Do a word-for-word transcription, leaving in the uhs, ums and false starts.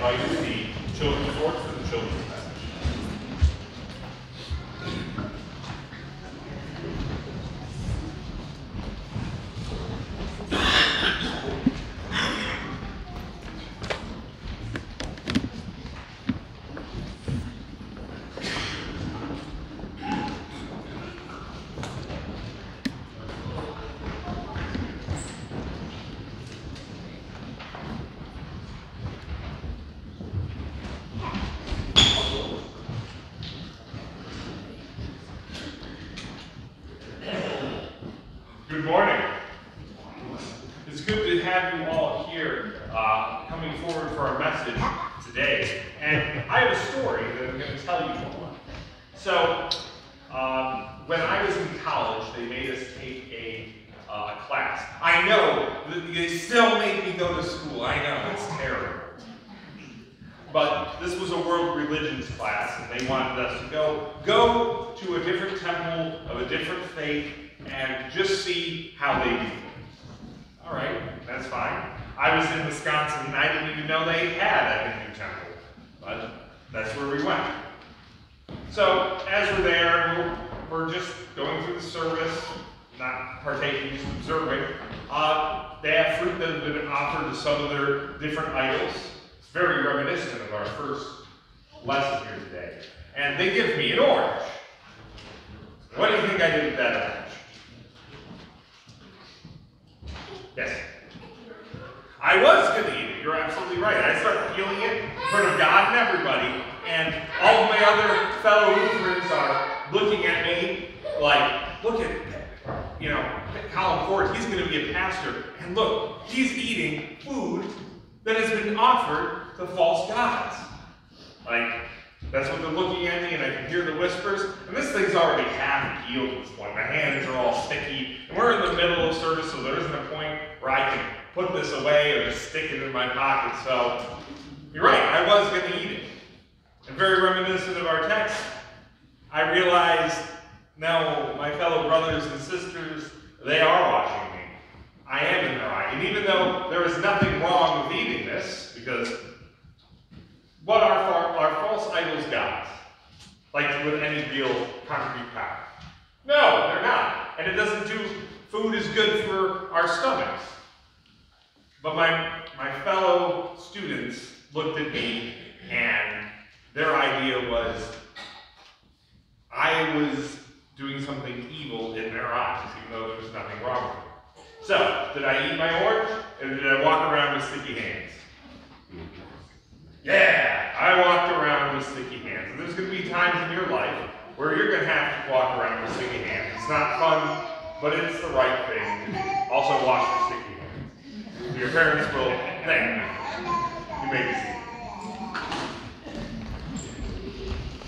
invite the children's court for the children's message. Good morning. It's good to have you all here uh, coming forward for our message today. And I have a story that I'm going to tell you all. So, um, when I was in college, they made us take a uh, class. I know, they still make me go to school. I know, it's terrible. But this was a world religions class, and they wanted us to go, go to a different temple of a different faith and just see how they do things. All right, that's fine. I was in Wisconsin, and I didn't even know they had a Hindu temple, but that's where we went. So as we're there, we're, we're just going through the service, not partaking, just observing. Uh, they have fruit that has been offered to some of their different idols. It's very reminiscent of our first lesson here today. And they give me an orange. What do you think I did with that orange? Yes. I was going to eat it. You're absolutely right. I started peeling it in front of God and everybody, and all of my other fellow Lutherans are looking at me like, look at, you know, Colin Ford, he's going to be a pastor, and look, he's eating food that has been offered to false gods. Like, that's what they're looking at me, and I can hear the whispers. And this thing's already half peeled at this point. My hands are all sticky. And we're in the middle of service, so there isn't a point where I can put this away or just stick it in my pocket. So, you're right, I was going to eat it. And very reminiscent of our text, I realized, no, my fellow brothers and sisters, they are watching me. I am in their eye. And even though there is nothing wrong with eating this, because what are our false idols gods? Like with any real concrete power? No, they're not. And it doesn't do, food is good for our stomachs. But my, my fellow students looked at me, and their idea was I was doing something evil in their eyes, even though there was nothing wrong with it. So, did I eat my orange, or did I walk around with sticky hands? Yeah, I walked around with sticky hands. And there's going to be times in your life where you're going to have to walk around with sticky hands. It's not fun, but it's the right thing to do. Also, wash your sticky hands. Your parents will thank you. You may be seated.